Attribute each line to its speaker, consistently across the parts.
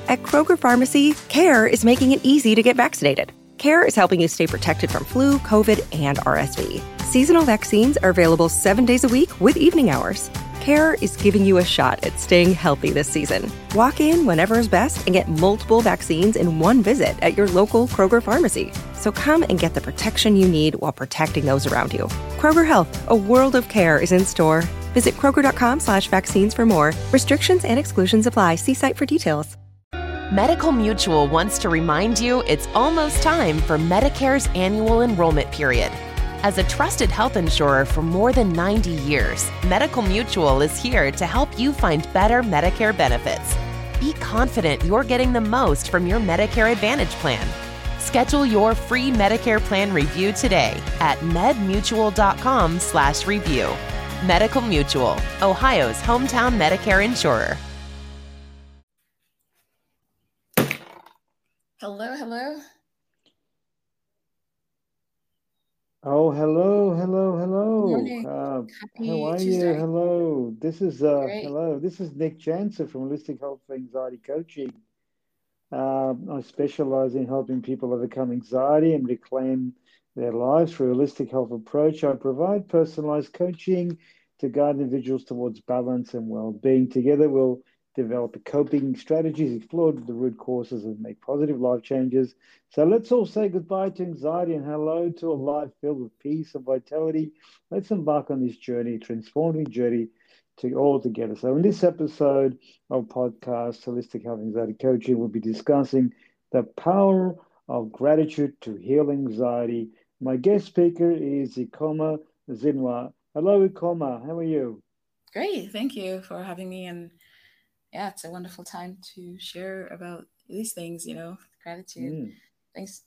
Speaker 1: At Kroger Pharmacy, CARE is making it easy to get vaccinated. CARE is helping you stay protected from flu, COVID, and RSV. Seasonal vaccines are available 7 days a week with evening hours. CARE is giving you a shot at staying healthy this season. Walk in whenever is best and get multiple vaccines in one visit at your local Kroger Pharmacy. So come and get the protection you need while protecting those around you. Kroger Health, a world of care is in store. Visit Kroger.com/vaccines for more. Restrictions and exclusions apply. See site for details.
Speaker 2: Medical Mutual wants to remind you it's almost time for Medicare's annual enrollment period. As a trusted health insurer for more than 90 years, Medical Mutual is here to help you find better Medicare benefits. Be confident you're getting the most from your Medicare Advantage plan. Schedule your free Medicare plan review today at medmutual.com/review. Medical Mutual, Ohio's hometown Medicare insurer.
Speaker 3: Hello, hello.
Speaker 4: Oh, hello, hello, hello.
Speaker 3: Good morning.
Speaker 4: How
Speaker 3: Happy
Speaker 4: are you?
Speaker 3: Tuesday.
Speaker 4: Hello.
Speaker 3: Great.
Speaker 4: Hello. This is Nick Jansen from Holistic Health for Anxiety Coaching. I specialize in helping people overcome anxiety and reclaim their lives through a holistic health approach. I provide personalized coaching to guide individuals towards balance and well-being. Together, we'll develop coping strategies, explore the root causes, and make positive life changes. So let's all say goodbye to anxiety and hello to a life filled with peace and vitality. Let's embark on this journey, transforming journey to all together. So in this episode of podcast, Holistic Health Anxiety Coaching, we'll be discussing the power of gratitude to heal anxiety. My guest speaker is Ikoma Zinwa. Hello, Ikoma. How are you?
Speaker 3: Great. Thank you for having me. And yeah, it's a wonderful time to share about these things, gratitude. Thanks.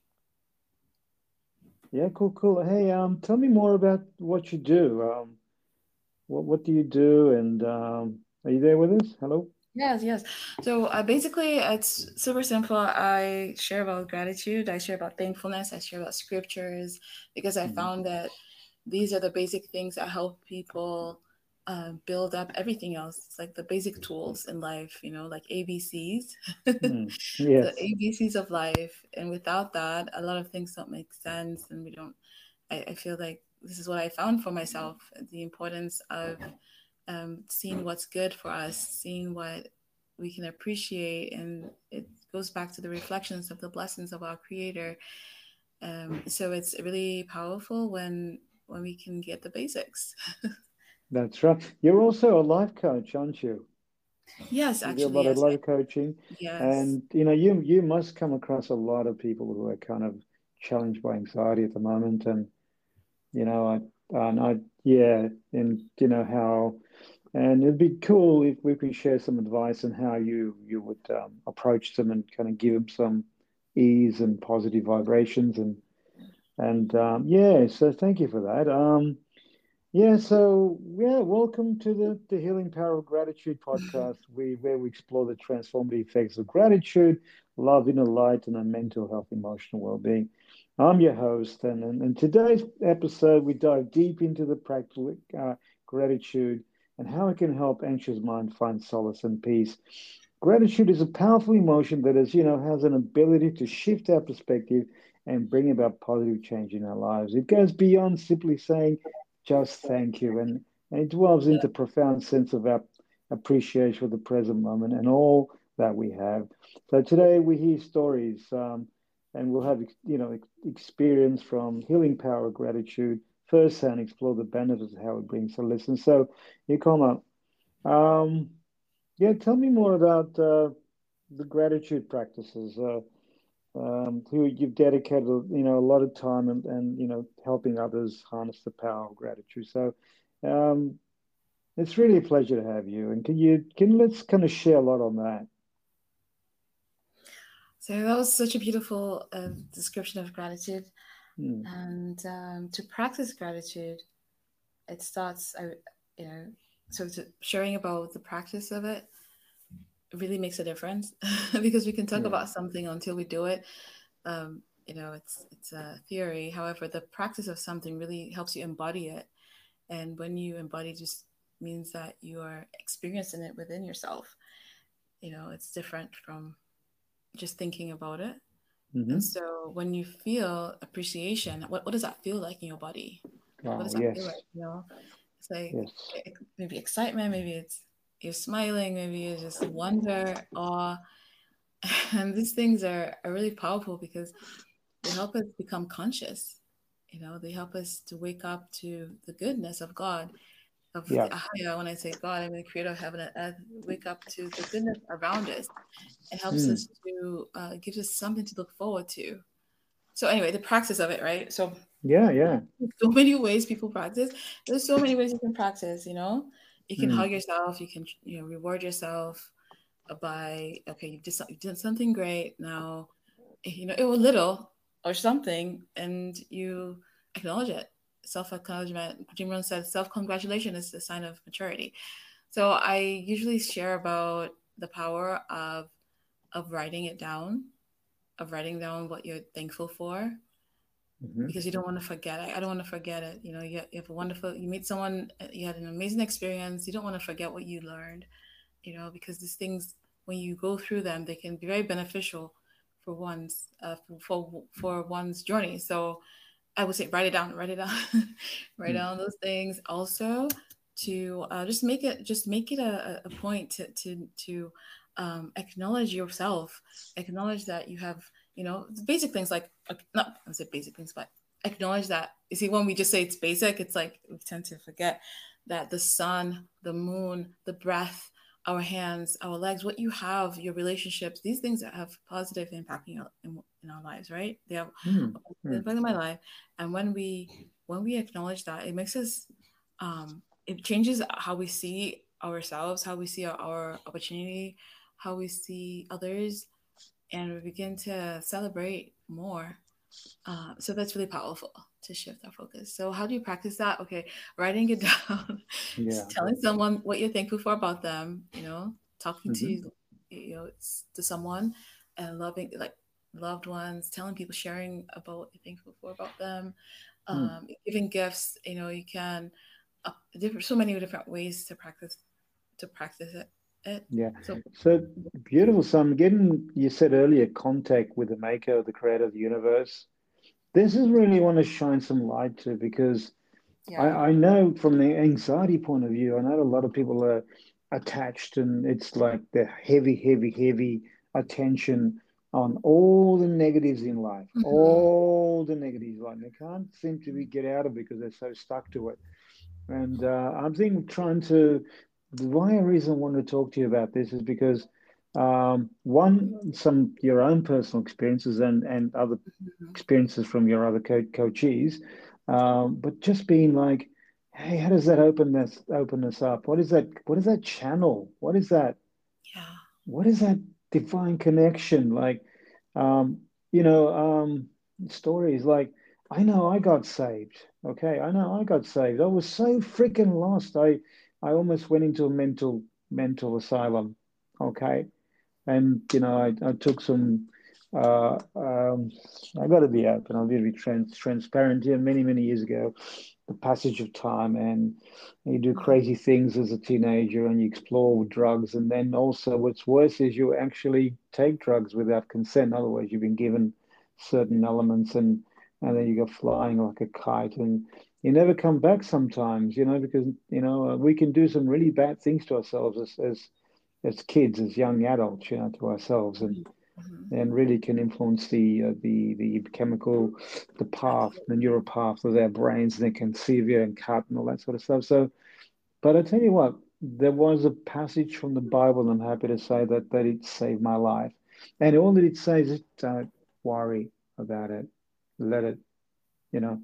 Speaker 4: Yeah, cool. Hey, tell me more about what you do. What do you do? And are you there with us? Hello?
Speaker 3: Yes. So basically, it's super simple. I share about gratitude. I share about thankfulness. I share about scriptures because I found that these are the basic things that help people build up everything else. It's like the basic tools in life, like ABCs, the
Speaker 4: Yes.
Speaker 3: ABCs of life. And without that, a lot of things don't make sense. And I feel like this is what I found for myself, the importance of seeing what's good for us, seeing what we can appreciate. And it goes back to the reflections of the blessings of our Creator. So it's really powerful when we can get the basics.
Speaker 4: That's right. You're also a life coach, aren't you?
Speaker 3: Yes,
Speaker 4: You do a
Speaker 3: actually,
Speaker 4: lot of
Speaker 3: yes.
Speaker 4: life coaching.
Speaker 3: Yes.
Speaker 4: And you must come across a lot of people who are kind of challenged by anxiety at the moment. And how, and it'd be cool if we could share some advice on how you would approach them and kind of give them some ease and positive vibrations so thank you for that. Welcome to the Healing Power of Gratitude podcast, where we explore the transformative effects of gratitude, love, inner light, and our mental health, emotional well-being. I'm your host, and in today's episode, we dive deep into the practical gratitude and how it can help anxious mind find solace and peace. Gratitude is a powerful emotion that has an ability to shift our perspective and bring about positive change in our lives. It goes beyond simply saying just thank you, and it delves into profound sense of appreciation for the present moment and all that we have. So today we hear stories, and we'll have experience from healing power of gratitude firsthand, explore the benefits of how it brings to listen. So, Ikoma, tell me more about the gratitude practices. Who you've dedicated a lot of time and helping others harness the power of gratitude. So it's really a pleasure to have you. And let's kind of share a lot on that.
Speaker 3: So that was such a beautiful description of gratitude. And to practice gratitude, it starts, sharing about the practice of it really makes a difference because we can talk about something until we do it. It's a theory. However, the practice of something really helps you embody it. And when you embody, just means that you are experiencing it within yourself. It's different from just thinking about it. And
Speaker 4: Hmm.
Speaker 3: so when you feel appreciation, what does that feel like in your body? What
Speaker 4: Oh,
Speaker 3: does that feel
Speaker 4: yes.
Speaker 3: like? It's like
Speaker 4: Yes.
Speaker 3: maybe excitement, maybe it's you're smiling, maybe you just wonder, awe. And these things are really powerful because they help us become conscious. They help us to wake up to the goodness of God, of the
Speaker 4: Yeah.
Speaker 3: Ahaya. When I say God, I mean the creator of heaven and earth. Wake up to the goodness around us. It helps
Speaker 4: Mm.
Speaker 3: us to gives us something to look forward to. So anyway, the practice of it, right? So
Speaker 4: Yeah, yeah.
Speaker 3: so many ways people practice. There's so many ways you can practice. You can
Speaker 4: Mm.
Speaker 3: hug yourself. You can reward yourself by, okay, you've done something great. Now it was little or something, and you acknowledge it. Self acknowledgement. Jim Rohn said self congratulation is a sign of maturity. So I usually share about the power of writing it down, of writing down what you're thankful for,
Speaker 4: Hmm.
Speaker 3: because you don't want to forget it. I don't want to forget it. You have you meet someone, you had an amazing experience. You don't want to forget what you learned, because these things, when you go through them, they can be very beneficial for for one's journey. So I would say write it down, write
Speaker 4: Mm.
Speaker 3: down those things. Also, to just make it a point to acknowledge yourself, acknowledge that you have basic things like not I say basic things, but acknowledge that. You see, when we just say it's basic, it's like we tend to forget that the sun, the moon, the breath, our hands, our legs, what you have, your relationships, these things that have positive impact in our lives, right? They have
Speaker 4: Mm.
Speaker 3: a positive
Speaker 4: Mm.
Speaker 3: impact in my life. And when we acknowledge that, it makes us it changes how we see ourselves, how we see our opportunity, how we see others, and we begin to celebrate more. So that's really powerful to shift our focus. So how do you practice that? Okay, writing it down,
Speaker 4: Yeah.
Speaker 3: telling someone what you're thankful for about them. Talking
Speaker 4: Hmm.
Speaker 3: to someone, and loving like loved ones, telling people, sharing about what you're thankful for about them,
Speaker 4: Mm.
Speaker 3: giving gifts. You can so many different ways to practice it.
Speaker 4: Yeah.
Speaker 3: So
Speaker 4: So beautiful. So I'm getting, you said earlier, contact with the maker, the creator of the universe. This is really want to shine some light to, because
Speaker 3: yeah.
Speaker 4: I know from the anxiety point of view, I know a lot of people are attached, and it's like the heavy, heavy, heavy attention on all the negatives in life,
Speaker 3: Mhm.
Speaker 4: all the negatives. Like they can't seem to get out of it because they're so stuck to it. And I'm thinking, trying to, why a reason I want to talk to you about this is because one, some your own personal experiences and other
Speaker 3: Mhm.
Speaker 4: experiences from your other coachees, but just being like, hey, how does that open us up? What is that channel?
Speaker 3: Yeah.
Speaker 4: What is that divine connection? Like, um, you know, stories like, I know I got saved. Okay, I know I got saved. I was so freaking lost. I almost went into a mental asylum. Okay, and I took some. Uh, um, I got to be open. I'll be transparent here. Many years ago, the passage of time, and you do
Speaker 3: Mhm.
Speaker 4: crazy things as a teenager, and you explore drugs, and then also what's worse is you actually take drugs without consent. Otherwise, you've been given certain elements, and then you go flying like a kite, and you never come back sometimes, because we can do some really bad things to ourselves as kids, as young adults, to ourselves, and
Speaker 3: Mhm.
Speaker 4: and really can influence the chemical, the path, the
Speaker 3: Absolutely.
Speaker 4: neural path of their brains, and they can sever and cut and all that sort of stuff. So, but I tell you what, there was a passage from the Bible, and I'm happy to say that it saved my life. And all that it says is, don't worry about it. Let it, you know,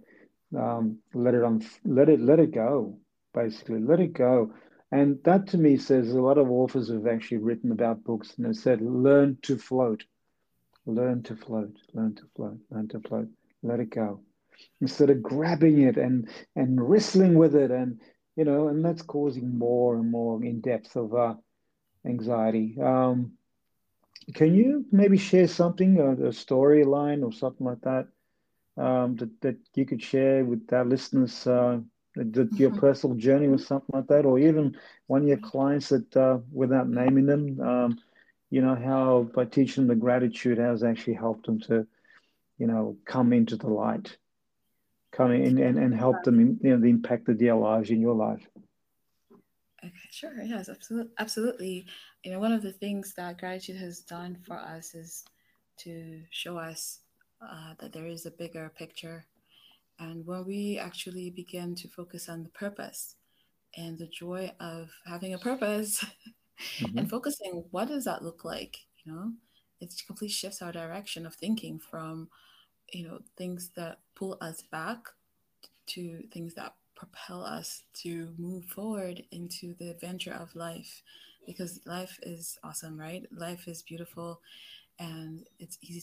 Speaker 4: let it go, basically, let it go. And that to me says a lot of authors have actually written about books and have said, learn to float, learn to float, learn to float, learn to float, let it go. Instead of grabbing it and wrestling with it, and that's causing more and more in depth of anxiety. Can you maybe share something, a storyline or something like that, that you could share with our listeners, that your
Speaker 3: Mhm.
Speaker 4: personal journey was something like that, or even one of your clients that, without naming them, how by teaching them the gratitude has actually helped them to, come into the light, come in and help them in, the impact of their lives in your life.
Speaker 3: Okay, sure. Yes, absolutely. Absolutely. One of the things that gratitude has done for us is to show us that there is a bigger picture. And when we actually begin to focus on the purpose and the joy of having a purpose and
Speaker 4: Hmm.
Speaker 3: focusing, what does that look like? It completely shifts our direction of thinking from, things that pull us back to things that propel us to move forward into the adventure of life, because life is awesome, right? Life is beautiful, and it's easy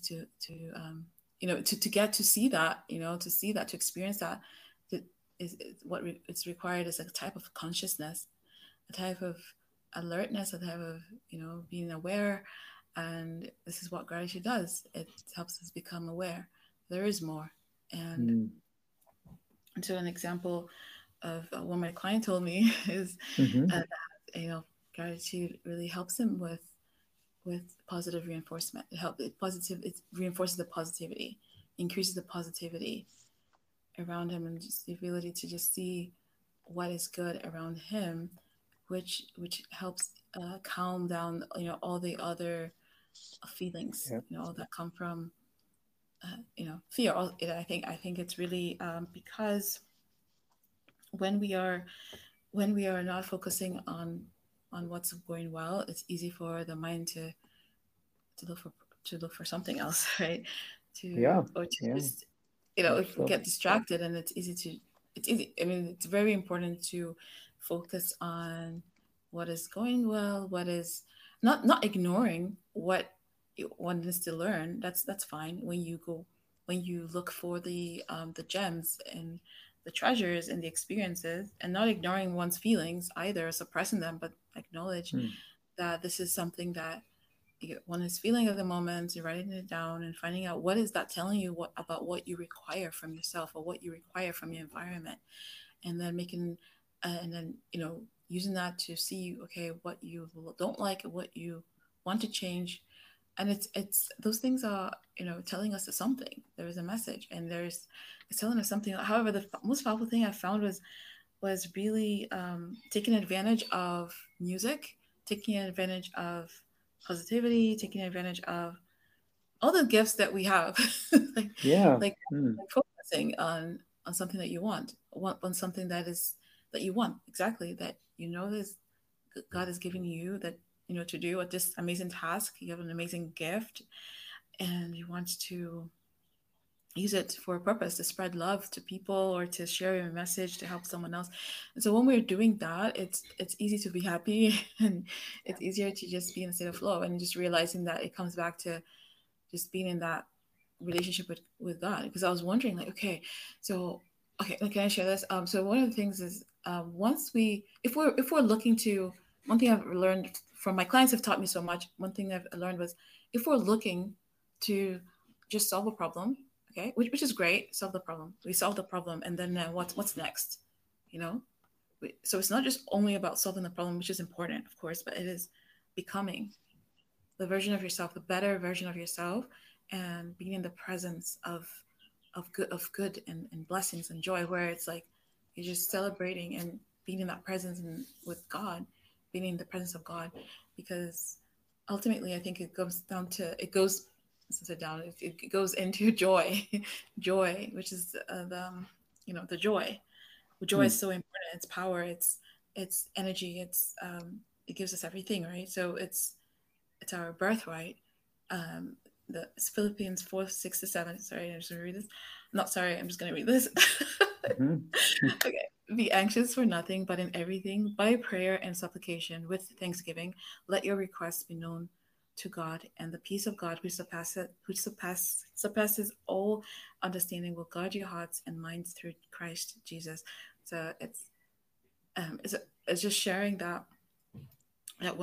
Speaker 3: to get to see that, to experience that. That it's required is a type of consciousness, a type of alertness, a type of being aware. And this is what gratitude does. It helps us become aware there is more. And
Speaker 4: Mm.
Speaker 3: so an example of what my client told me is
Speaker 4: Hmm.
Speaker 3: that gratitude really helps him with positive reinforcement. It reinforces the positivity, increases the positivity around him, and just the ability to just see what is good around him, which helps calm down all the other feelings
Speaker 4: Yeah.
Speaker 3: that come from fear. I think it's really because when we are not focusing on what's going well, it's easy for the mind to look for something else, right?
Speaker 4: Yeah.
Speaker 3: Or to
Speaker 4: Yeah.
Speaker 3: just
Speaker 4: For
Speaker 3: if we
Speaker 4: sure.
Speaker 3: get distracted, and it's easy. I mean, it's very important to focus on what is going well, what is not ignoring what one needs to learn. That's fine when you look for the gems and the treasures and the experiences, and not ignoring one's feelings either, suppressing them, but acknowledge
Speaker 4: Mm.
Speaker 3: that this is something that one is feeling at the moment. You're writing it down and finding out what is that telling you about what you require from yourself or what you require from your environment, and then using that to see, okay, what you don't like and what you want to change. And it's those things are telling us something. There is a message, and it's telling us something. However, the most powerful thing I found was really taking advantage of music, taking advantage of positivity, taking advantage of all the gifts that we have, like
Speaker 4: Yeah.
Speaker 3: like
Speaker 4: Mm.
Speaker 3: focusing on something that you want on something that you want exactly, that this God is giving you, that to do at this amazing task. You have an amazing gift, and you want to use it for a purpose, to spread love to people or to share your message to help someone else. And so when we're doing that, it's easy to be happy and it's easier to just be in a state of flow, and just realizing that it comes back to just being in that relationship with God. Because I was wondering, like, okay, can I share this? So one of the things is, once if we're looking to, one thing I've learned from my clients have taught me so much. One thing I've learned was, if we're looking to just solve a problem, okay, which is great, solve the problem. We solve the problem, and then what's next? You know, so it's not just only about solving the problem, which is important, of course, but it is becoming the version of yourself, the better version of yourself, and being in the presence of good and blessings and joy, where it's like you're just celebrating and being in that presence and with God, being in the presence of God, because ultimately I think it goes sit down it goes into joy, joy, which is the joy. Joy
Speaker 4: Mm.
Speaker 3: is so important. It's power. It's energy. It gives us everything, right? So it's our birthright. Um, it's Philippians 4:6-7. Sorry, I'm just gonna read this. Not sorry, I'm just gonna read this.
Speaker 4: Hmm.
Speaker 3: Okay. Be anxious for nothing, but in everything, by prayer and supplication, with thanksgiving, let your requests be known to God, and the peace of God, which surpasses all understanding, will guard your hearts and minds through Christ Jesus. So um, it's it's just sharing that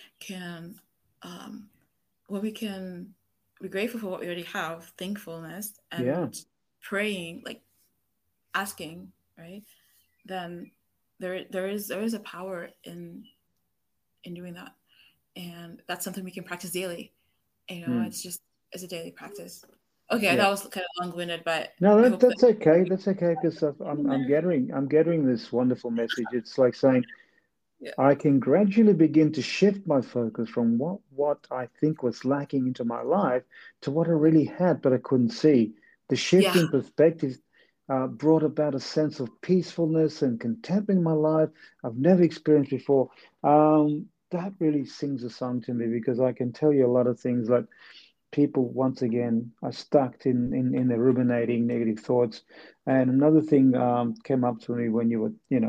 Speaker 3: um, when we can be grateful for what we already have, thankfulness,
Speaker 4: Yeah.
Speaker 3: and praying, like asking, right? Then there is a power in doing that. and that's something we can practice daily.
Speaker 4: Mm.
Speaker 3: It's a daily practice. Okay,
Speaker 4: Yeah.
Speaker 3: that was kind of long-winded, but
Speaker 4: No,
Speaker 3: I
Speaker 4: that
Speaker 3: hope that
Speaker 4: that's okay. That's okay because
Speaker 3: in there.
Speaker 4: I'm getting this wonderful message. It's like saying
Speaker 3: Yeah,
Speaker 4: I can gradually begin to shift my focus from what I think was lacking into my life to what I really had, but I couldn't see. The shift
Speaker 3: yeah,
Speaker 4: in perspective brought about a sense of peacefulness and contentment in my life I've never experienced before. That really sings a song to me because I can tell you a lot of things like people once again are stuck in their ruminating negative thoughts. And another thing came up to me when you were,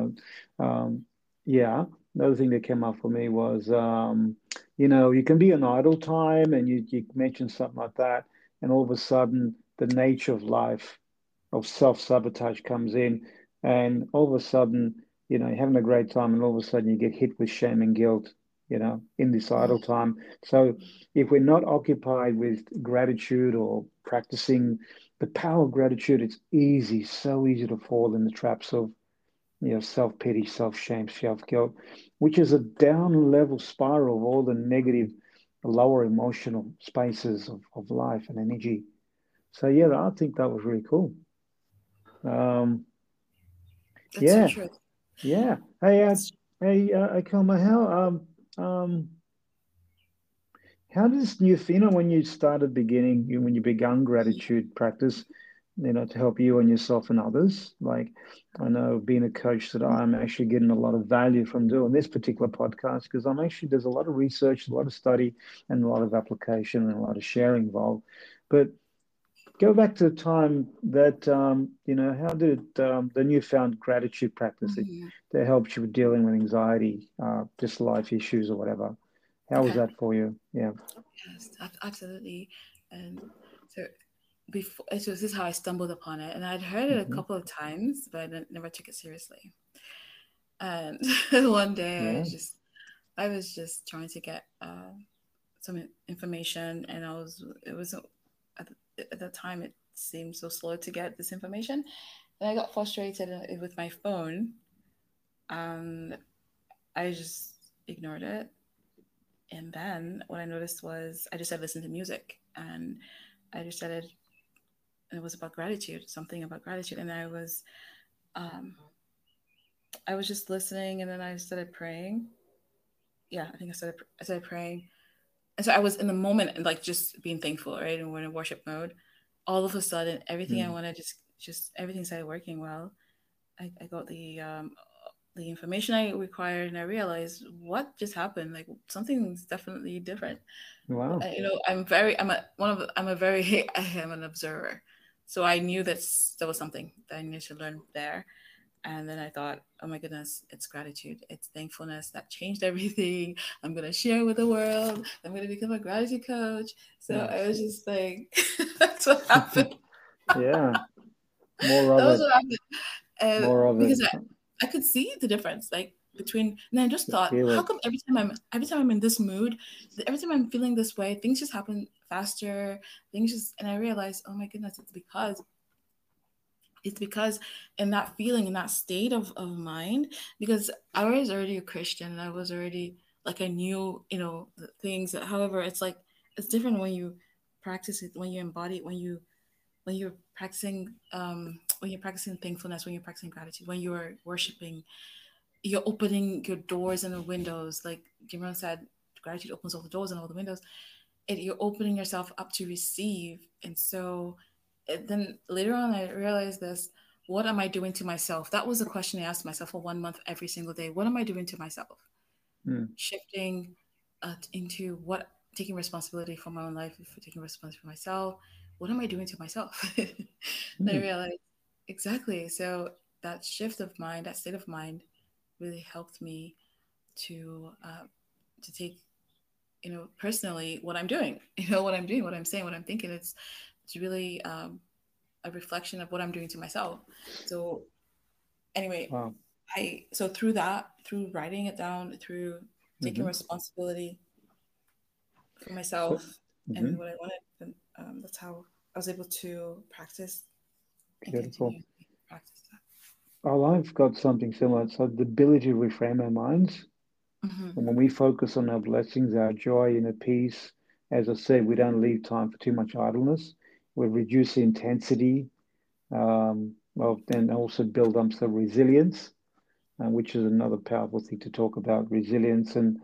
Speaker 4: yeah, another thing that came up for me was, you can be an idle time and you mentioned something like that, and all of a sudden the nature of life of self-sabotage comes in, and all of a sudden, you're having a great time, and all of a sudden you get hit with shame and guilt, in this idle
Speaker 3: mm,
Speaker 4: time. So if we're not occupied with gratitude or practicing the power of gratitude, it's easy, so easy to fall in the traps of, self-pity, self-shame, self-guilt, which is a down level spiral of all the negative, lower emotional spaces of life and energy. So yeah, I think that was really cool. Um,
Speaker 3: that's so
Speaker 4: yeah,
Speaker 3: true.
Speaker 4: yeah. Hey,
Speaker 3: That's
Speaker 4: Akoma, how does when you started when you began gratitude practice, to help you and yourself and others? Like, I know being a coach that I'm actually getting a lot of value from doing this particular podcast because there's a lot of research, a lot of study, and a lot of application and a lot of sharing involved. But go back to the time that, how did the newfound gratitude practice
Speaker 3: mhm.
Speaker 4: that helped you with dealing with anxiety, just life issues or whatever? How was
Speaker 3: Okay.
Speaker 4: that for you? Yeah.
Speaker 3: Yes, absolutely. And so this is how I stumbled upon it, and I'd heard it a
Speaker 4: Hmm.
Speaker 3: couple of times, but never took it seriously. And one day
Speaker 4: Yeah.
Speaker 3: I was just trying to get some information, and it was at the time it seemed so slow to get this information, and I got frustrated with my phone, and I just ignored it. And then what I noticed was I just started listening to music, and I just started, and it was about gratitude, something about gratitude, and um, I was just listening, and then I started praying. Yeah, I think I started praying, and so I was in the moment and like just being thankful, right? And we're in worship mode. All of a sudden, everything I
Speaker 4: Mm.
Speaker 3: wanted just everything started working well. I got the information I required, and I realized what just happened. Like something's definitely different.
Speaker 4: Wow.
Speaker 3: I'm a very I am an observer, so I knew that there was something that I needed to learn there. And then I thought, oh my goodness, it's gratitude, it's thankfulness that changed everything. I'm gonna share with the world. I'm gonna become a gratitude coach. So I
Speaker 4: Nice.
Speaker 3: was just like, that's what happened.
Speaker 4: Yeah. More
Speaker 3: That
Speaker 4: of
Speaker 3: was
Speaker 4: it.
Speaker 3: what happened.
Speaker 4: More of it.
Speaker 3: Because I could see the difference, like between, and I just
Speaker 4: You
Speaker 3: thought,
Speaker 4: feel
Speaker 3: how
Speaker 4: it.
Speaker 3: come every time I'm in this mood, every time I'm feeling this way, things just happen faster. And I realized, oh my goodness, it's because in that feeling, in that state of mind, because I was already a Christian and I was already like I knew, the things. However, it's like it's different when you practice it, when you embody it, when you're practicing thankfulness, when you're practicing gratitude, when you're worshiping, you're opening your doors and the windows. Like Jimron said, gratitude opens all the doors and all the windows. You're opening yourself up to receive. And so then later on, I realized this: what am I doing to myself? That was the question I asked myself for 1 month, every single day. What am I doing to myself?
Speaker 4: Mm.
Speaker 3: Shifting into what taking responsibility for my own life, for taking responsibility for myself. What am I doing to myself? And I
Speaker 4: Mm.
Speaker 3: realized exactly. So that shift of mind, that state of mind, really helped me to take, personally what I'm doing, what I'm doing, what I'm saying, what I'm thinking. It's really a reflection of what I'm doing to myself. So anyway,
Speaker 4: Wow.
Speaker 3: through writing it down, through taking
Speaker 4: Hmm.
Speaker 3: responsibility for
Speaker 4: So,
Speaker 3: myself and
Speaker 4: hmm.
Speaker 3: what I wanted, and that's how I was able to practice and
Speaker 4: Beautiful.
Speaker 3: continue to practice that.
Speaker 4: Oh, I've got something similar. So the ability to reframe our minds.
Speaker 3: Mm-hmm.
Speaker 4: And when we focus on our blessings, our joy, and our peace, as I said, we don't leave time for too much idleness. We reduce the intensity and also build up some resilience, which is another powerful thing to talk about. Resilience and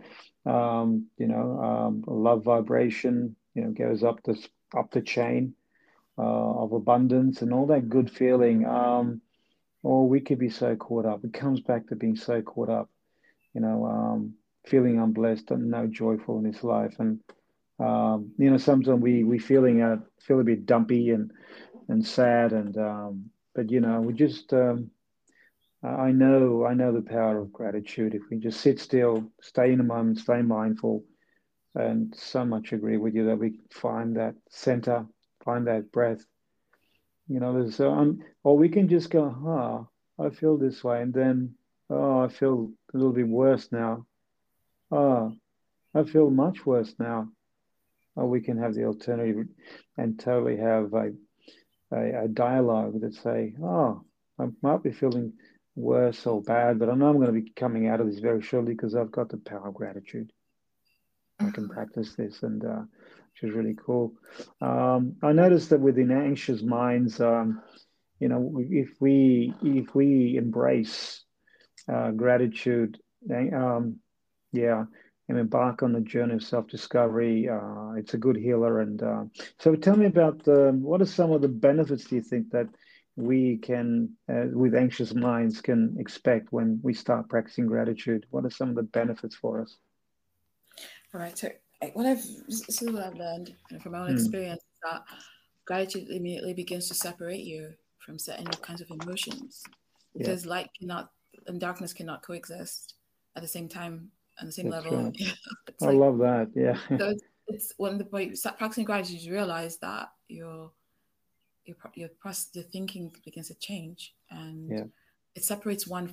Speaker 4: love vibration, goes up the chain of abundance and all that good feeling. Or we could be so caught up. It comes back to being so caught up, feeling unblessed and no joyful in this life. And sometimes we feel a bit dumpy and sad but we just I know the power of gratitude. If we just sit still, stay in the moment, stay mindful, and so much agree with you that we can find that center, find that breath. There's or we can just go, I feel this way, and then, I feel a little bit worse now. Oh, I feel much worse now. Or we can have the alternative and totally have a dialogue that say, I might be feeling worse or bad, but I know I'm going to be coming out of this very shortly because I've got the power of gratitude. I can
Speaker 3: Mm-hmm.
Speaker 4: practice this, and which is really cool. I noticed that within anxious minds, if we embrace gratitude, yeah, and embark on the journey of self-discovery, it's a good healer. And so, tell me about what are some of the benefits do you think that we can, with anxious minds, can expect when we start practicing gratitude? What are some of the benefits for us?
Speaker 3: All right. So this is what I've learned from my own
Speaker 4: Hmm.
Speaker 3: experience, that gratitude immediately begins to separate you from certain kinds of emotions,
Speaker 4: Yeah,
Speaker 3: because light cannot and darkness cannot coexist at the same time, on the same
Speaker 4: that's
Speaker 3: level.
Speaker 4: right.
Speaker 3: It's
Speaker 4: I
Speaker 3: like,
Speaker 4: love that. Yeah,
Speaker 3: so it's when you start practicing gratitude, you realize that your thinking begins to change, and
Speaker 4: yeah,
Speaker 3: it separates one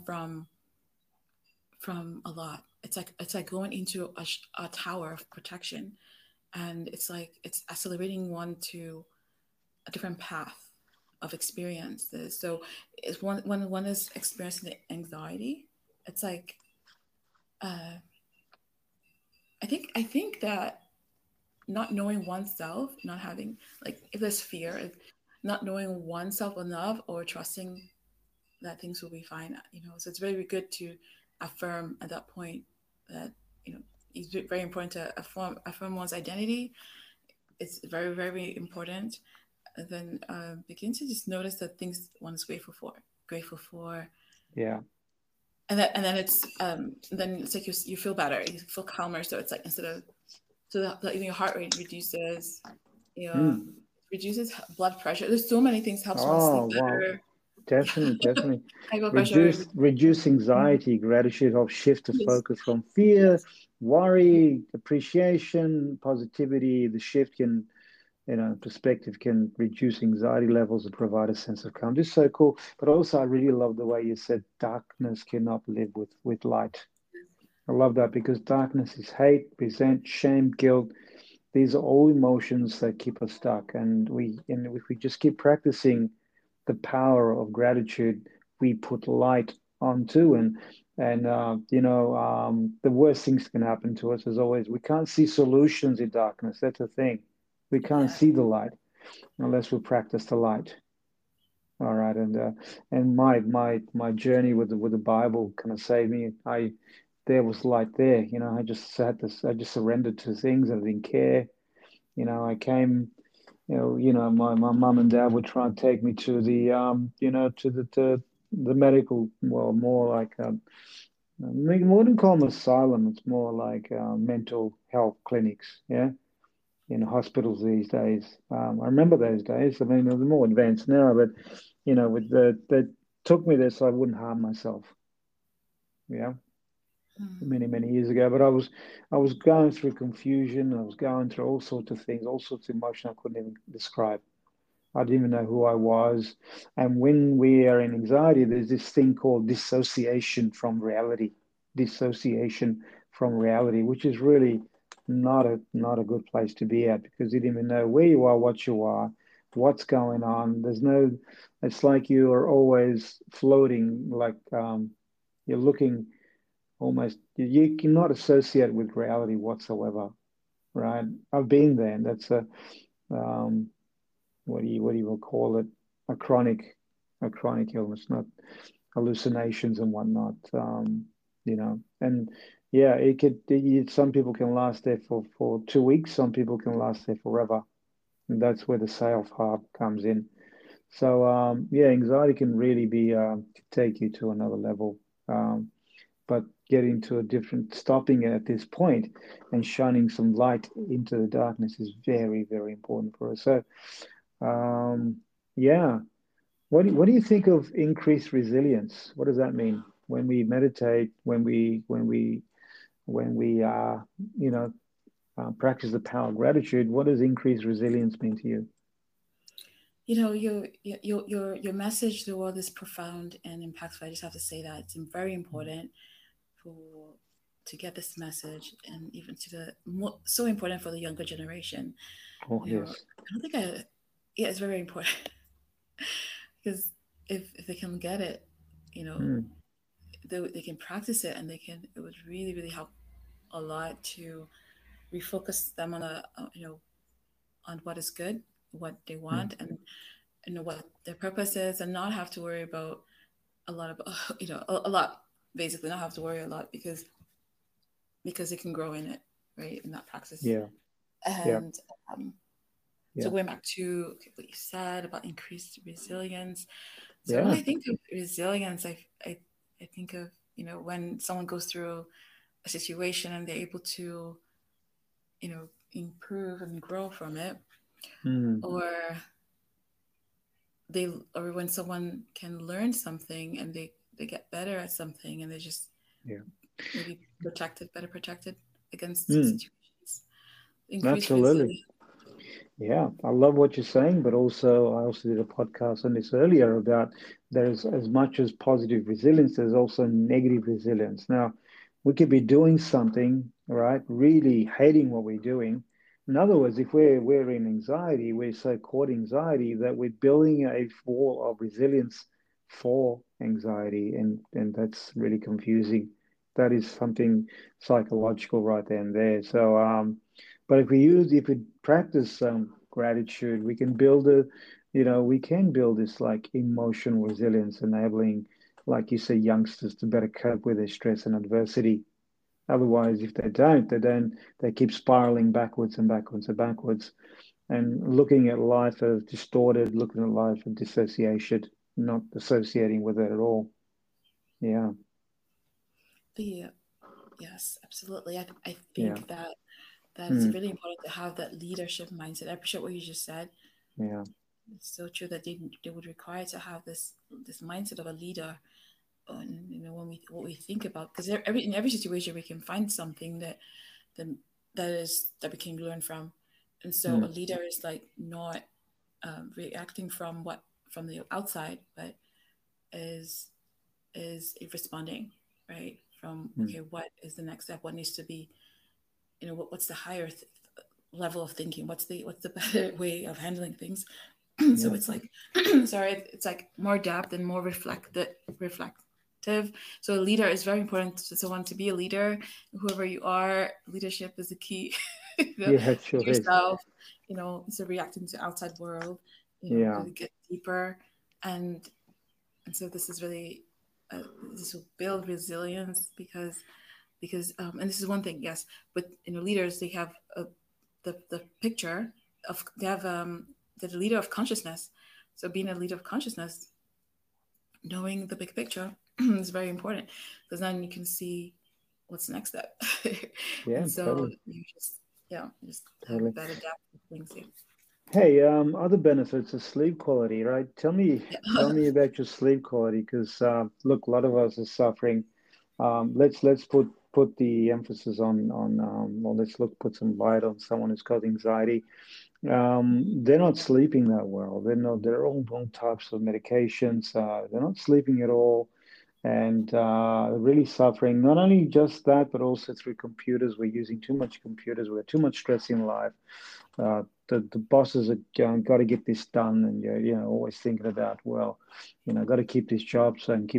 Speaker 3: from a lot. It's like going into a tower of protection, and it's like it's accelerating one to a different path of experiences. So it's when one is experiencing the anxiety, it's like uh, I think that not knowing oneself, not having, like, if there's fear, if not knowing oneself enough or trusting that things will be fine, so it's very good to affirm at that point that, it's very important to affirm one's identity. It's very, very important. And then begin to just notice the things one is grateful for,
Speaker 4: yeah.
Speaker 3: and then it's like you feel better, you feel calmer. So it's like, instead of, so that even your heart rate reduces, you know,
Speaker 4: Hmm.
Speaker 3: reduces blood pressure. There's so many things, helps one
Speaker 4: Oh,
Speaker 3: sleep
Speaker 4: wow.
Speaker 3: better.
Speaker 4: Definitely, definitely.
Speaker 3: High blood pressure.
Speaker 4: Reduce anxiety. Gratitude helps shift the
Speaker 3: Yes,
Speaker 4: focus from fear,
Speaker 3: yes,
Speaker 4: worry, appreciation, positivity. The shift can, perspective can reduce anxiety levels and provide a sense of calm. This is so cool. But also, I really love the way you said darkness cannot live with light. I love that because darkness is hate, resent, shame, guilt. These are all emotions that keep us stuck. And if we just keep practicing the power of gratitude, we put light onto and the worst things can happen to us as always. We can't see solutions in darkness. That's the thing. We can't
Speaker 3: yeah.
Speaker 4: see the light unless we practice the light. All right, and my journey with the Bible kind of saved me. There was light there. I just surrendered to things. I didn't care. I came. My mum and dad would try and take me to the medical, well, more like we wouldn't call them asylum. It's more like mental health clinics. Yeah, in hospitals these days. I remember those days. I mean, they're more advanced now, but with that took me there so I wouldn't harm myself. Yeah,
Speaker 3: Mm.
Speaker 4: many many years ago. But I was going through confusion. I was going through all sorts of things, all sorts of emotion I couldn't even describe. I didn't even know who I was. And when we are in anxiety, there's this thing called dissociation from reality, which is really not a good place to be at because you don't even know where you are, what you are, what's going on. It's like you are always floating, like you're looking almost you cannot associate with reality whatsoever, right? I've been there, and that's a um, what do you call it? A chronic illness, not hallucinations and whatnot. And yeah, some people can last there for 2 weeks, some people can last there forever. And that's where the self-harm comes in. So yeah, anxiety can really be take you to another level. But getting to a different, stopping it at this point and shining some light into the darkness is very, very important for us. So yeah, what do you think of increased resilience? What does that mean? When we meditate, when we you know practice the power of gratitude, what does increased resilience mean to you?
Speaker 3: Your message to the world is profound and impactful. I just have to say that it's very important for to get this message, and even to so important for the younger generation.
Speaker 4: Oh
Speaker 3: I
Speaker 4: yes.
Speaker 3: don't think yeah, it's very important because if they can get it, you know,
Speaker 4: Mm,
Speaker 3: they can practice it, and it would really really help a lot to refocus them on on what is good, what they
Speaker 4: mm,
Speaker 3: want, and what their purpose is, and not have to worry about a lot of a lot, basically not have to worry a lot, because they can grow in it, right, in that practice.
Speaker 4: yeah, yeah,
Speaker 3: And so
Speaker 4: yeah,
Speaker 3: going back to what you said about increased resilience. So when
Speaker 4: yeah.
Speaker 3: I think of resilience, I think of, when someone goes through a situation and they're able to, improve and grow from it,
Speaker 4: Mm,
Speaker 3: or or when someone can learn something and they get better at something, and they just
Speaker 4: yeah.
Speaker 3: maybe better protected against
Speaker 4: Mm,
Speaker 3: situations, increased
Speaker 4: absolutely.
Speaker 3: resilience.
Speaker 4: Yeah, I love what you're saying, but also I also did a podcast on this earlier about there's as much as positive resilience, there's also negative resilience. Now, we could be doing something, right, really hating what we're doing. In other words, if we're in anxiety, we're so caught anxiety that we're building a wall of resilience for anxiety, and that's really confusing. That is something psychological right there and there. So but if we practice gratitude, we can build we can build this like emotional resilience, enabling, like you say, youngsters to better cope with their stress and adversity. Otherwise, if they keep spiraling backwards and backwards and backwards, and looking at life as distorted, looking at life as dissociation, not associating with it at all. Yeah,
Speaker 3: The Yes, absolutely. I
Speaker 4: yeah,
Speaker 3: think that it's
Speaker 4: mm,
Speaker 3: really important to have that leadership mindset. I appreciate what you just said.
Speaker 4: yeah,
Speaker 3: It's so true that they would require to have this mindset of a leader. And when we what we think about, because in every situation we can find something that that we can learn from. And so a
Speaker 4: mm,
Speaker 3: leader is like not reacting from the outside, but is responding, right, from,
Speaker 4: mm,
Speaker 3: okay, what is the next step, what needs to be, what's the higher level of thinking, what's the better way of handling things. So
Speaker 4: yeah,
Speaker 3: it's like sorry, it's like more depth and more reflective. So a leader is very important to someone. To be a leader, whoever you are, leadership is the key.
Speaker 4: yeah, it sure is.
Speaker 3: Yourself, instead of reacting to outside world,
Speaker 4: Yeah,
Speaker 3: really get deeper. And and so this is really this will build resilience, because and this is one thing, yes, but leaders, they have the picture of, they have the leader of consciousness. So being a leader of consciousness, knowing the big picture is very important, because then you can see what's the next step.
Speaker 4: yeah,
Speaker 3: And so
Speaker 4: totally,
Speaker 3: you just have a
Speaker 4: totally.
Speaker 3: better depth of things here.
Speaker 4: Hey, other benefits of sleep quality, right? Tell
Speaker 3: Yeah.
Speaker 4: me about your sleep quality, because look, a lot of us are suffering. Let's put the emphasis well, put some light on someone who's got anxiety. They're not sleeping that well. They're all on types of medications. They're not sleeping at all, and really suffering. Not only just that, but also through computers. We're using too much computers. We have too much stress in life. The bosses are going, got to get this done, and you're always thinking about, well, got to keep this job so I can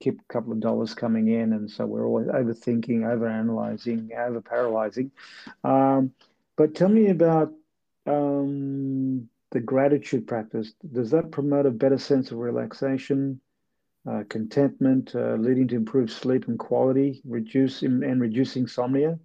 Speaker 4: keep a couple of dollars coming in, and so we're always overthinking, overanalyzing, overparalyzing. Um, but tell me about the gratitude practice. Does that promote a better sense of relaxation, contentment, leading to improved sleep and quality, reduce insomnia?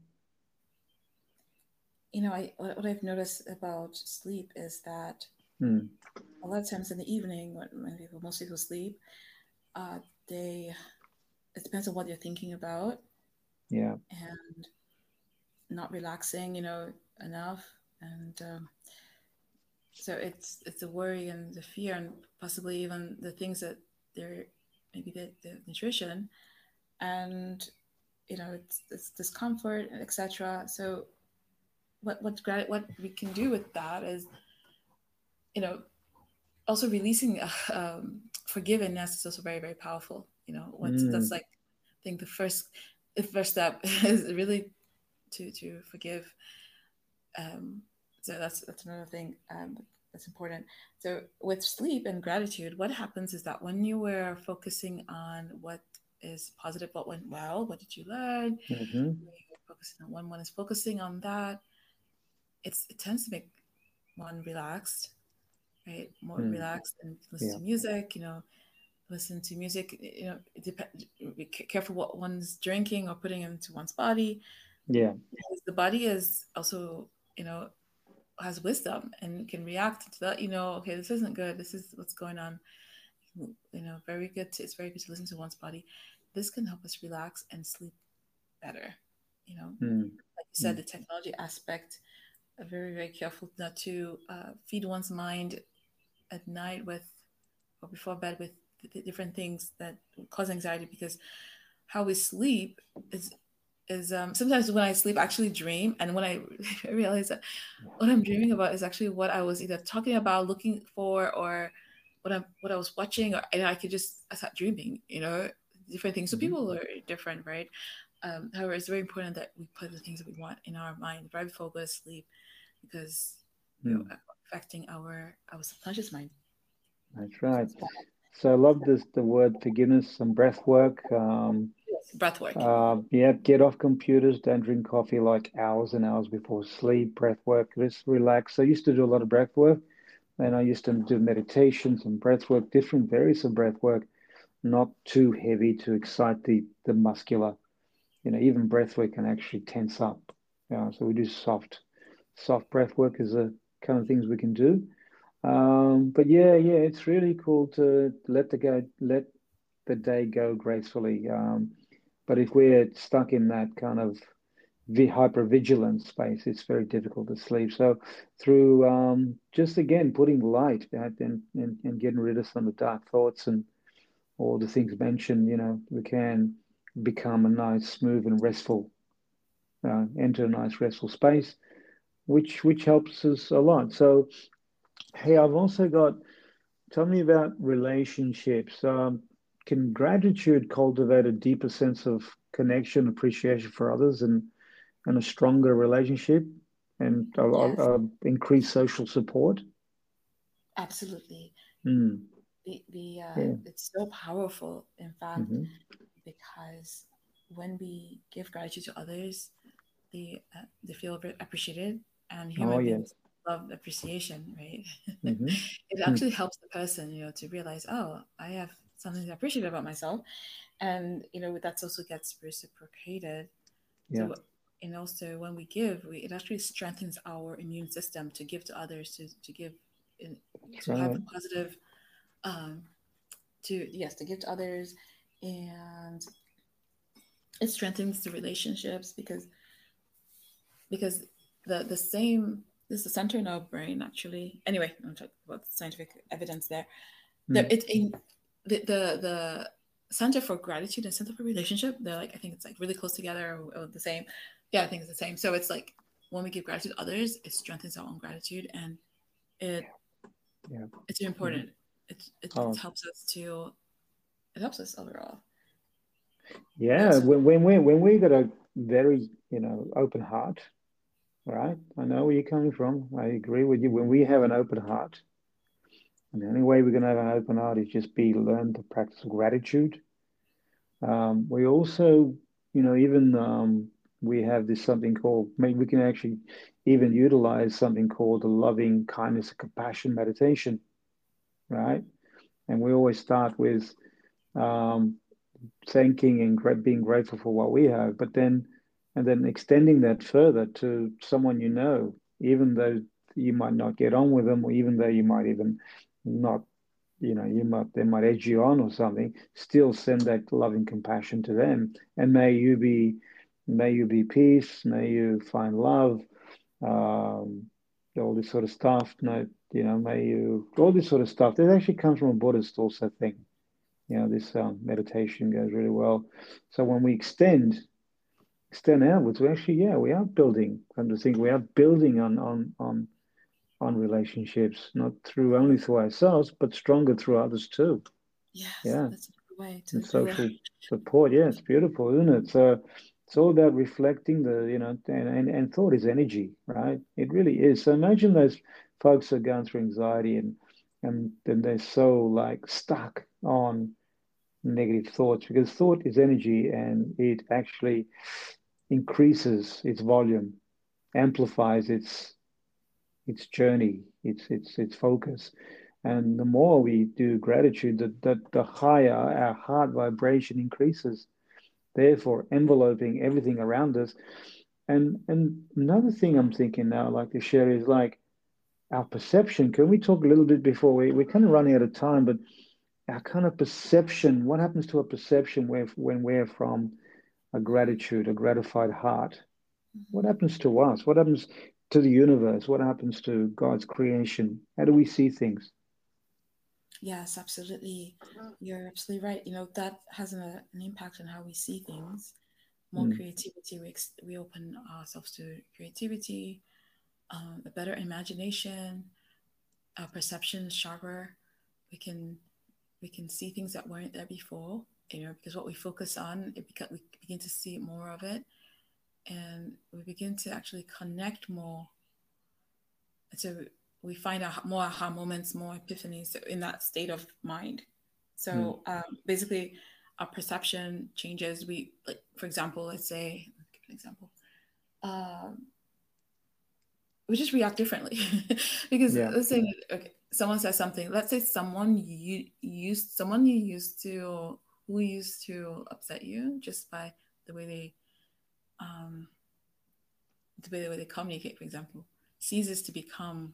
Speaker 3: What I've noticed about sleep is that
Speaker 4: Hmm.
Speaker 3: a lot of times in the evening, when most people sleep, uh, they it depends on what you're thinking about
Speaker 4: Yeah.
Speaker 3: and not relaxing, enough, and so it's the worry and the fear and possibly even the things that they're maybe the nutrition and it's discomfort, etc. So what we can do with that is you know also releasing forgiveness is also very very powerful. What's that's
Speaker 4: Mm.
Speaker 3: like I think the first step is really to forgive. So that's another thing that's important. So with sleep and gratitude, what happens is that when you were focusing on what is positive, what went well, what did you learn,
Speaker 4: Hmm.
Speaker 3: you're focusing on when one is focusing on that, it tends to make one relaxed, right? More
Speaker 4: Mm.
Speaker 3: relaxed and listen
Speaker 4: Yeah.
Speaker 3: to music. Listen to music. Be careful what one's drinking or putting into one's body,
Speaker 4: Yeah.
Speaker 3: because the body is also has wisdom and can react to that. Okay, this isn't good. This is what's going on. Very good. It's very good to listen to one's body. This can help us relax and sleep better.
Speaker 4: Mm.
Speaker 3: Like you said,
Speaker 4: Mm.
Speaker 3: the technology aspect. Very very careful not to feed one's mind at night with or before bed with different things that cause anxiety, because how we sleep is sometimes when I sleep I actually dream, and when I realize that what I'm dreaming about is actually what I was either talking about, looking for, or what I was watching, and I could just I start dreaming, different things. So
Speaker 4: Mhm.
Speaker 3: people are different, right? However, it's very important that we put the things that we want in our mind right before we go to sleep, because we're
Speaker 4: Mm.
Speaker 3: affecting our subconscious mind.
Speaker 4: That's right. So I love this, the word forgiveness, some breath work.
Speaker 3: Yes, breath work.
Speaker 4: Yeah, get off computers, don't drink coffee like hours and hours before sleep, breath work, just relax. I used to do a lot of breath work, and I used to do meditations and breath work, different various of breath work, not too heavy to excite the muscular. Even breath work can actually tense up. Yeah, so we do soft breath work is a kind of things we can do. But yeah, it's really cool to let the day go gracefully. But if we're stuck in that kind of hypervigilance space, it's very difficult to sleep. So through just again putting light out and getting rid of some of the dark thoughts and all the things mentioned, we can become a nice, smooth and restful, enter a nice restful space, which helps us a lot. So hey, I've also got tell me about relationships. Can gratitude cultivate a deeper sense of connection, appreciation for others, and a stronger relationship and
Speaker 3: Yes,
Speaker 4: increase social support?
Speaker 3: absolutely.
Speaker 4: Mm, yeah.
Speaker 3: It's so powerful, in fact,
Speaker 4: Hmm.
Speaker 3: because when we give gratitude to others, they feel appreciated, and
Speaker 4: Oh,
Speaker 3: human
Speaker 4: yes.
Speaker 3: beings love appreciation, right?
Speaker 4: Hmm.
Speaker 3: It actually helps the person, to realize, oh, I have something to appreciate about myself, and that also gets reciprocated.
Speaker 4: Yeah,
Speaker 3: So, and also when we give, it actually strengthens our immune system to give to others, to give, in,
Speaker 4: that's
Speaker 3: to have
Speaker 4: right.
Speaker 3: a positive, um, to give to others, and it strengthens the relationships because the same this is the center in our brain actually. Anyway, I'm talking about scientific evidence there. There,
Speaker 4: Mm,
Speaker 3: it's in the center for gratitude and center for relationship. They're like I think it's like really close together or the same. Yeah, I think it's the same. So it's like when we give gratitude to others, it strengthens our own gratitude, and it
Speaker 4: yeah.
Speaker 3: it's
Speaker 4: Hmm.
Speaker 3: important. It
Speaker 4: Oh,
Speaker 3: helps us to it helps us overall. We
Speaker 4: yeah.
Speaker 3: also
Speaker 4: When we got a very, open heart, right? I know where you're coming from. I agree with you. When we have an open heart, and the only way we're going to have an open heart is just be learn the practice of gratitude. We also, even we have this something called, maybe we can actually even utilize something called the loving kindness and compassion meditation, right? And we always start with um, thanking and being grateful for what we have, but then and then extending that further to someone even though you might not get on with them, or even though you might even not, they might edge you on or something, still send that loving compassion to them. And may you be peace, may you find love, um, all this sort of stuff. No, may you all this sort of stuff. That actually comes from a Buddhist also thing. This meditation goes really well. So when we extend outwards, we actually, yeah, we are building. Come to think, we are building on relationships, not through only through ourselves, but stronger through others too.
Speaker 3: Yes,
Speaker 4: Yeah,
Speaker 3: that's a good way to
Speaker 4: and
Speaker 3: view it.
Speaker 4: social support. Yeah, it's beautiful, isn't it? So it's all about reflecting and thought is energy, right? It really is. So imagine those folks who are going through anxiety and then they're so like stuck on negative thoughts because thought is energy and it actually increases its volume, amplifies its journey, its focus. And the more we do gratitude, the higher our heart vibration increases, therefore enveloping everything around us. And another thing I'm thinking now, I'd like to share is like our perception. Can we talk a little bit before we're kind of running out of time, but our kind of perception, what happens to a perception when we're from a gratitude, a gratified heart? What
Speaker 3: Mhm.
Speaker 4: happens to us? What happens to the universe? What happens to God's creation? How do we see things?
Speaker 3: Yes, absolutely. You're absolutely right. That has an impact on how we see things. More
Speaker 4: Mm,
Speaker 3: creativity, we open ourselves to creativity, a better imagination, our perception is sharper. We can we can see things that weren't there before. Because what we focus on, we begin to see more of it, and we begin to actually connect more. So we find out more aha moments, more epiphanies in that state of mind.
Speaker 4: mm,
Speaker 3: So basically, our perception changes. Like, for example, let's say, give an example. Um, we just react differently because
Speaker 4: yeah.
Speaker 3: let's say, okay, someone says something. Let's say someone you used to who used to upset you just by the way they um, the way they communicate, for example, ceases to become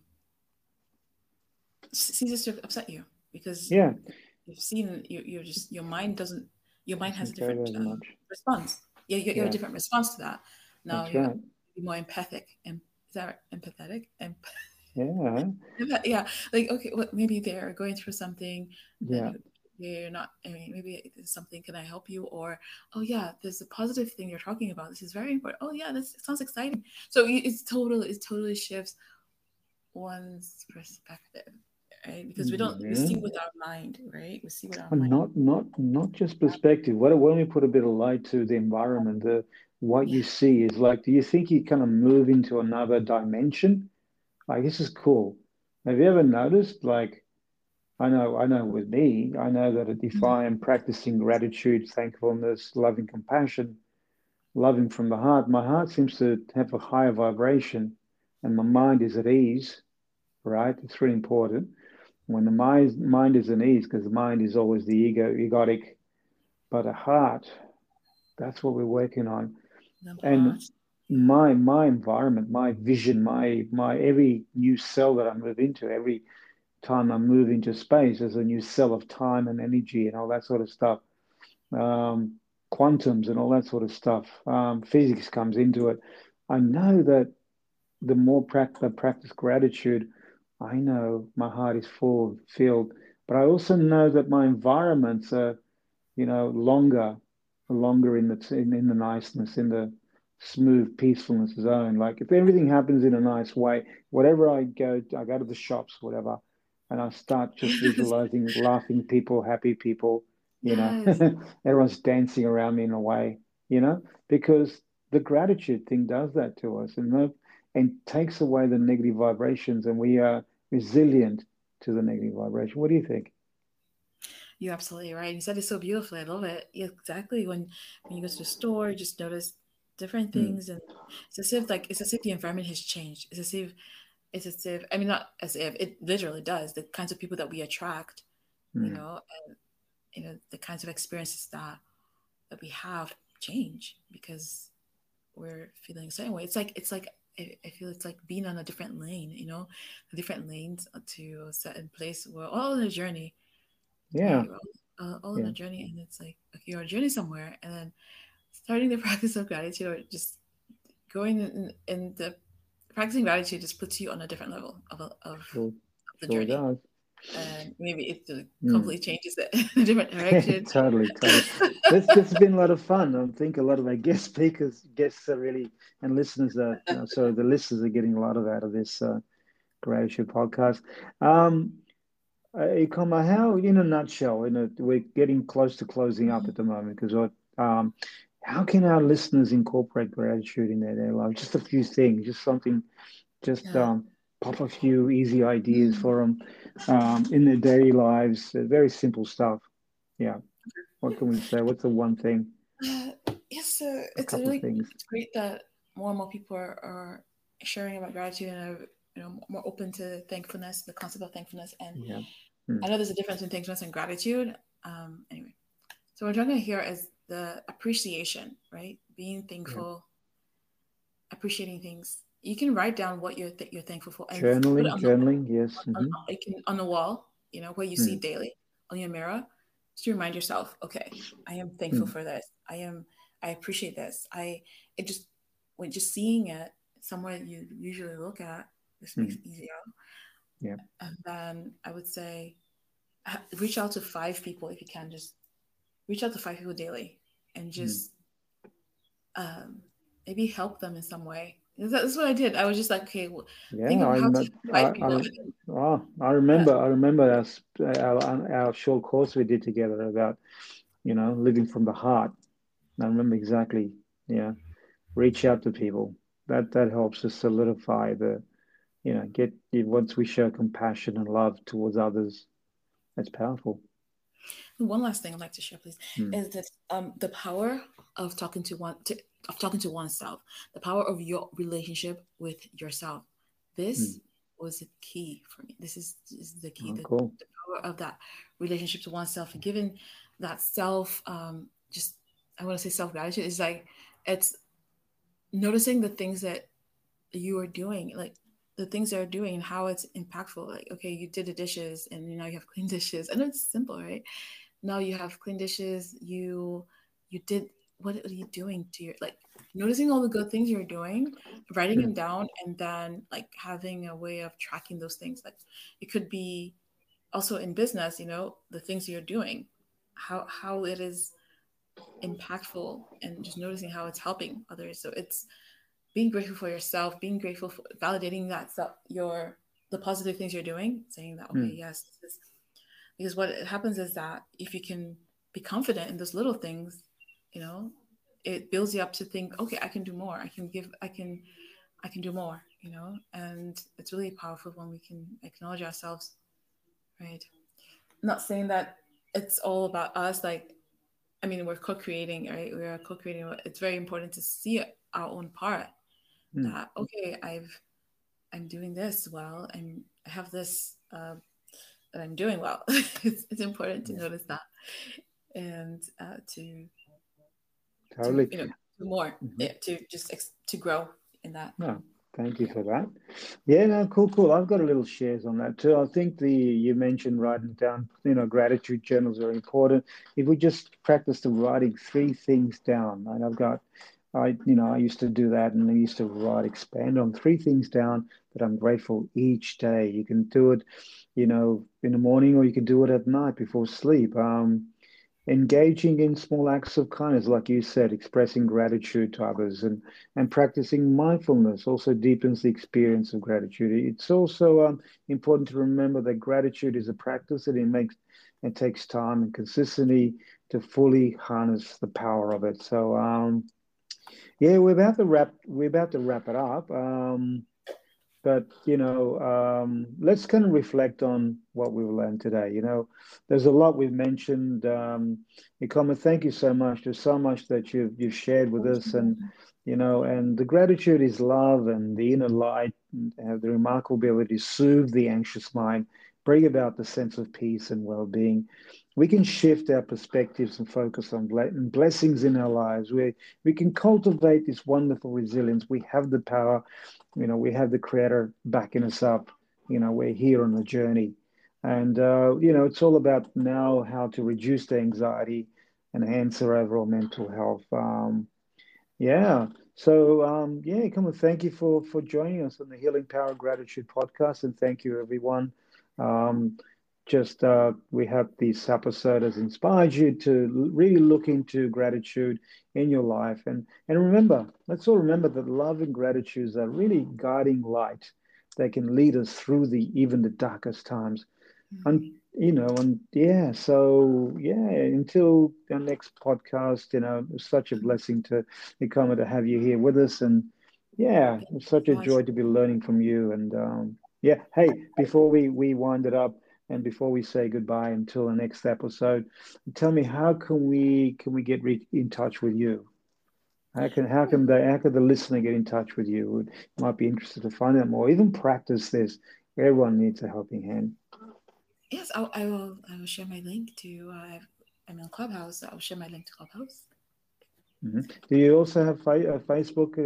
Speaker 3: ceases to upset you because
Speaker 4: Yeah.
Speaker 3: you've seen you're just your mind has a
Speaker 4: Doesn't care
Speaker 3: different
Speaker 4: as much.
Speaker 3: response. You have a
Speaker 4: Yeah,
Speaker 3: different response to that. Now
Speaker 4: that's
Speaker 3: you're
Speaker 4: right.
Speaker 3: more empathic and is that right? Empathetic?
Speaker 4: Yeah.
Speaker 3: Yeah, like okay, well, maybe they're going through something that
Speaker 4: Yeah.
Speaker 3: they're not. I mean, maybe it's something. Can I help you? Or oh yeah, there's a positive thing you're talking about. This is very important. Oh yeah, this sounds exciting. So it totally shifts one's perspective, right? Because we
Speaker 4: Yeah.
Speaker 3: see with our mind, right? We see with our
Speaker 4: And
Speaker 3: mind.
Speaker 4: not just perspective. What when we put a bit of light to the environment, what
Speaker 3: Yeah.
Speaker 4: you see is like, do you think you kind of move into another dimension? Like this is cool. Have you ever noticed? Like, I know with me, I know that if
Speaker 3: Mhm.
Speaker 4: I am practicing gratitude, thankfulness, loving compassion, loving from the heart, my heart seems to have a higher vibration and my mind is at ease, right? It's really important. When the mind is at ease, because the mind is always the egotic, but a heart, that's what we're working on.
Speaker 3: The
Speaker 4: And
Speaker 3: heart. Yeah.
Speaker 4: my environment, my vision, my every new cell that I move into, every time I move into space, there's a new cell of time and energy and all that sort of stuff. Um, Quantums and all that sort of stuff. Physics comes into it. I know that the more I practice gratitude, I know my heart is full, filled, but I also know that my environments are, longer in the niceness, in the smooth peacefulness zone. Like if everything happens in a nice way, whatever I go to the shops, whatever, and I start just visualizing laughing people, happy people,
Speaker 3: Yes.
Speaker 4: everyone's dancing around me in a way, because the gratitude thing does that to us and takes away the negative vibrations, and we are resilient to the negative vibration. What do you think?
Speaker 3: You're absolutely right. You said it so beautifully. I love it. Yeah, exactly. When you go to the store, you just notice different
Speaker 4: Mm,
Speaker 3: things, and it's as if the environment has changed. It's as if I mean, not as if it literally does. The kinds of people that we attract,
Speaker 4: mm.
Speaker 3: and the kinds of experiences that we have change because we're feeling a certain way. It's like I feel it's like being on a different lane. The different lanes to a certain place. We're all on a journey,
Speaker 4: Yeah,
Speaker 3: right? We're all on
Speaker 4: yeah.
Speaker 3: a journey, and it's like, okay, you're on a journey somewhere, and then starting the practice of gratitude, or just going in the practicing gratitude, just puts you on a different level of
Speaker 4: Sure,
Speaker 3: the
Speaker 4: sure
Speaker 3: journey,
Speaker 4: does.
Speaker 3: and maybe it
Speaker 4: Mm.
Speaker 3: completely changes it in a different direction.
Speaker 4: Totally, totally. This has been a lot of fun. I think a lot of our guests are really, and listeners are, so the listeners are getting a lot of out of this gratitude podcast. Um, Ikoma, how, in a nutshell, we're getting close to closing up at the moment because how can our listeners incorporate gratitude in their daily life? Just a few things, just something, just
Speaker 3: Yeah.
Speaker 4: pop a few easy ideas
Speaker 3: Mm.
Speaker 4: for them in their daily lives. Very simple stuff. Yeah. What can we say? What's the one thing?
Speaker 3: Uh, yes, so
Speaker 4: A couple of things.
Speaker 3: it's great that more and more people are sharing about gratitude and are more open to thankfulness, the concept of thankfulness, and
Speaker 4: Yeah. Mm,
Speaker 3: I know there's a difference in thankfulness and gratitude. Anyway, so we're talking here is the appreciation, right? Being
Speaker 4: yeah.
Speaker 3: thankful, appreciating things. You can write down what you're thankful for and put it
Speaker 4: Journaling,
Speaker 3: on
Speaker 4: journaling. Yes.
Speaker 3: on the wall, what you see
Speaker 4: Mm,
Speaker 3: daily on your mirror, just to remind yourself, okay, I am thankful
Speaker 4: mm,
Speaker 3: for this. I appreciate this. It just when just seeing it somewhere you usually look at, this makes
Speaker 4: mm.
Speaker 3: it easier.
Speaker 4: Yeah.
Speaker 3: And then I would say reach out to 5 people if you can. Just reach out to 5 people daily and
Speaker 4: Mm.
Speaker 3: just um, maybe help them in some way. That's what I did. I was just like, okay, well, think
Speaker 4: Yeah.
Speaker 3: of
Speaker 4: I,
Speaker 3: how to
Speaker 4: know-
Speaker 3: help 5 people.
Speaker 4: I
Speaker 3: Yeah.
Speaker 4: remember. I remember our short course we did together about living from the heart. I remember exactly. Yeah. Reach out to people. That helps to solidify get once we show compassion and love towards others. That's powerful.
Speaker 3: One last thing I'd like to share, please,
Speaker 4: Mm,
Speaker 3: is that the power of talking to oneself, the power of your relationship with yourself.
Speaker 4: mm.
Speaker 3: This was the key for me. This is the key,
Speaker 4: Oh,
Speaker 3: the
Speaker 4: cool.
Speaker 3: power of that relationship to oneself, and given that self, just I want to say self gratitude is like it's noticing the things that you are doing, like the things they're doing and how it's impactful. Like, okay, you did the dishes and now you have clean dishes. I know it's simple, right? Now you have clean dishes. You did, what are you doing to your, like, noticing all the good things you're doing, writing them
Speaker 4: Mm,
Speaker 3: down, and then like having a way of tracking those things. Like it could be also in business, the things you're doing, how it is impactful, and just noticing how it's helping others. So it's being grateful for yourself, being grateful for validating that stuff, the positive things you're doing, saying that, okay,
Speaker 4: mm,
Speaker 3: yes, this is, because what happens is that if you can be confident in those little things, you know, it builds you up to think, okay, I can do more. I can do more, and it's really powerful when we can acknowledge ourselves, right? Not saying that it's all about us. Like, I mean, we're co-creating, right? We are co-creating. It's very important to see our own part,
Speaker 4: mm.
Speaker 3: that, okay, I'm doing this well, I have this that I'm doing well. It's important to
Speaker 4: Yeah,
Speaker 3: notice that, and to
Speaker 4: totally.
Speaker 3: do more,
Speaker 4: Hmm.
Speaker 3: yeah, to just to grow in that.
Speaker 4: No, thank you for that. Yeah, no, cool, cool. I've got a little shares on that too. I think you mentioned writing down, gratitude journals are important. If we just practice the writing 3 things down, and I used to do that, and I used to expand on 3 things down that I'm grateful each day. You can do it, in the morning, or you can do it at night before sleep. Engaging in small acts of kindness, like you said, expressing gratitude to others, and practicing mindfulness also deepens the experience of gratitude. It's also important to remember that gratitude is a practice, and it takes time and consistency to fully harness the power of it. So yeah, we're about to wrap it up. But let's kind of reflect on what we've learned today. There's a lot we've mentioned. Ikoma, thank you so much. There's so much that you've shared with us, and the gratitude is love and the inner light, and have the remarkable ability to soothe the anxious mind, bring about the sense of peace and well-being. We can shift our perspectives and focus on blessings in our lives. We can cultivate this wonderful resilience. We have the power. We have the Creator backing us up. We're here on the journey. And, it's all about now how to reduce the anxiety and enhance our overall mental health. Yeah. So, come on. Thank you for joining us on the Healing Power of Gratitude podcast. And thank you, everyone. Um, we hope this episode has inspired you to really look into gratitude in your life. And remember, let's all remember that love and gratitude are really guiding light that can lead us through even the darkest times. And until our next podcast, it's such a blessing to Ikoma to have you here with us. And yeah, it's such a joy to be learning from you. And hey, before we wind it up and before we say goodbye until the next episode, tell me, how can we get in touch with you? How can the listener get in touch with you? Might be interested to find out more, even practice this. Everyone needs a helping hand.
Speaker 3: Yes, I will share my link to. I'm on Clubhouse, so I'll share my link to Clubhouse.
Speaker 4: Mm-hmm. Do you also have a Facebook?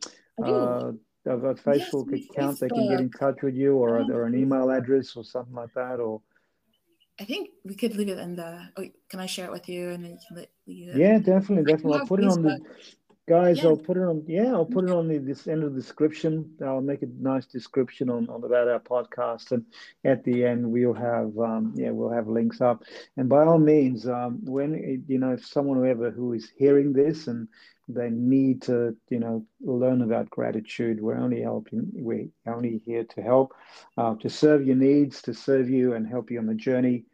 Speaker 4: A Facebook account they can get in touch with you, or an email address or something like that, or?
Speaker 3: I think we could leave it in the. Oh, can I share it with you, and then you can let you?
Speaker 4: Yeah, definitely. I'll put it on the. Guys, yeah. I'll put it on this end of the description. I'll make a nice description on about our podcast, and at the end we'll have links up. And by all means, when if someone who is hearing this and they need to learn about gratitude, we're only here to help, to serve your needs, to serve you and help you on the journey.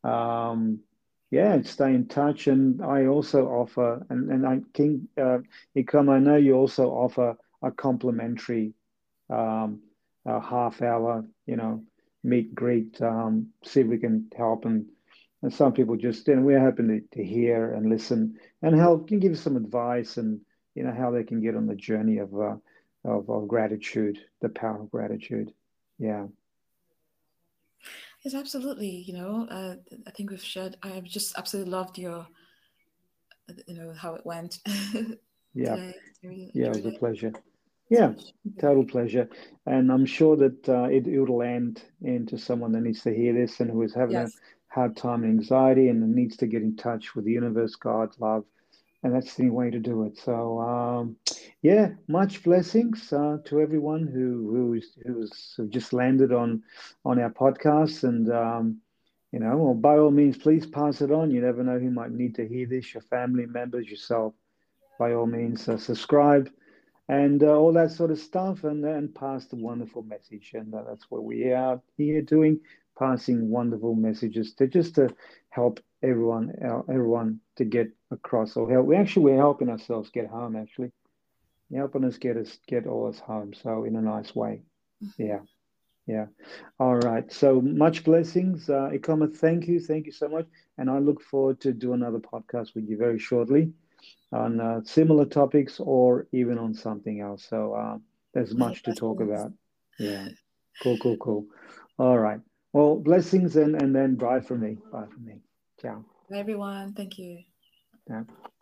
Speaker 4: Stay in touch. And I also offer, Ikoma, I know you also offer a complimentary a half hour, meet greet, see if we can help. And some people just, we're hoping to hear and listen and help, can give some advice and, how they can get on the journey of gratitude, the power of gratitude. Yeah.
Speaker 3: Yes, absolutely. I think we've shared. I just absolutely loved your, how it went.
Speaker 4: Yeah,
Speaker 3: really
Speaker 4: it was a pleasure. Yeah, total pleasure. And I'm sure that it will land into someone that needs to hear this and who is having a hard time and anxiety and needs to get in touch with the universe, God, love. And that's the way to do it. So, much blessings to everyone who's just landed on our podcast. And, by all means, please pass it on. You never know who might need to hear this, your family members, yourself. By all means, subscribe and all that sort of stuff, and pass the wonderful message. And that's what we are here doing, passing wonderful messages to help everyone to get across, or help. We're helping ourselves get home. Actually, you're helping us get all us home. So in a nice way. Yeah. All right. So much blessings, Ikoma. Thank you so much, and I look forward to do another podcast with you very shortly on similar topics or even on something else. So there's much to talk about. Yeah. Cool. All right. Well, blessings and then bye from me. Ciao.
Speaker 3: Bye, everyone. Thank you.
Speaker 4: Yeah.